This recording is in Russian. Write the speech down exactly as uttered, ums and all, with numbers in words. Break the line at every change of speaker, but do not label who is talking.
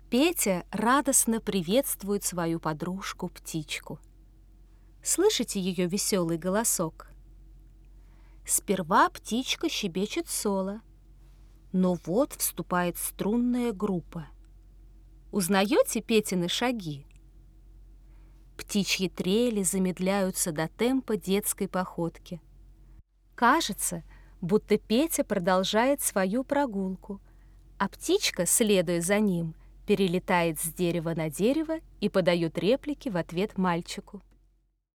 Петя радостно приветствует свою подружку-птичку. Слышите ее веселый голосок? Сперва птичка щебечет соло, но вот вступает струнная группа. Узнаете Петины шаги? Птичьи трели замедляются до темпа детской походки. Кажется, будто Петя продолжает свою прогулку, а птичка, следуя за ним, перелетает с дерева на дерево и подает реплики в ответ мальчику.